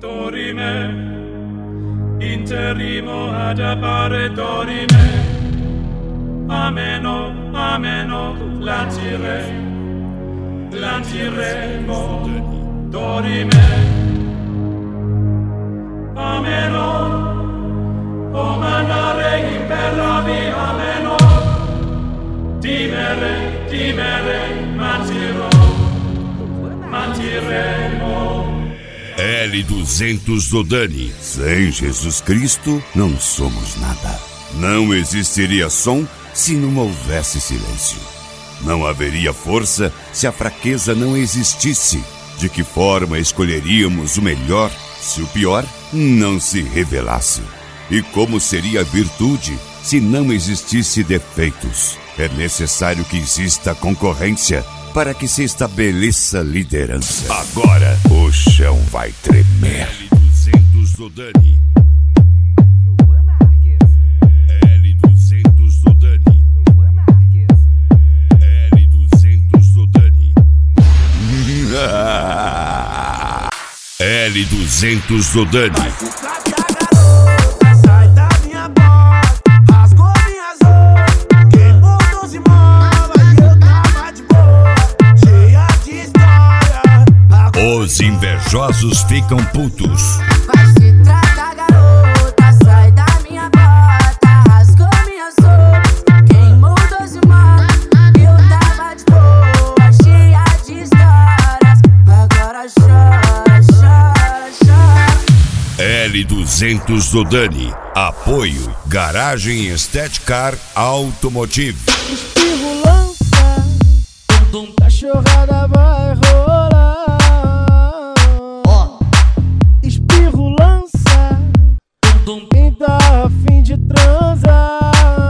Dorime, interrimo ad appare dorime. Ameno, ameno, lantiremo, dorime. Ameno, o mandare imperavi, ameno. Dimere, mantiremo. L200 do Dani. Sem Jesus Cristo, não somos nada. Não existiria som se não houvesse silêncio. Não haveria força se a fraqueza não existisse. De que forma escolheríamos o melhor se o pior não se revelasse? E como seria a virtude se não existisse defeitos? É necessário que exista concorrência para que se estabeleça liderança. Agora o chão vai tremer. L200 do Dani. L200 do Dani. L200 do Dani. L200 do Dani. Os invejosos ficam putos. Vai se tratar, garota, sai da minha bota. Rasgou minhas roupas, queimou 12 mãos. Eu tava de boa, cheia de histórias. Agora chora, chora, chora. L200 do Dani. Apoio Garagem Estética Automotive. Espirro lança, cachorrada vai rolar. Espirro lança, quem tá a fim de transar.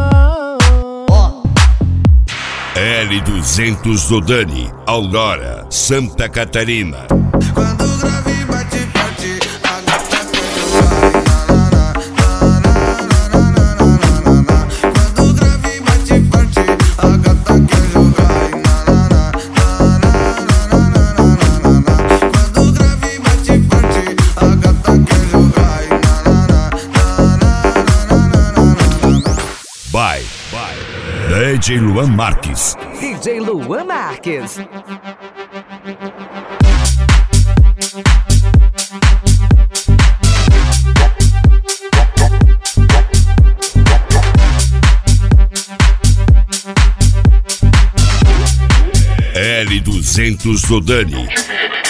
L200 do Dani. Aurora, Santa Catarina. Quando o grave bate forte, a gata quer jogar. Quando o grave bate forte, a gata quer jogar. Quando o grave bate forte, a gata quer jogar. By DJ Luan Marques. DJ Luan Marques. L200 do Dani.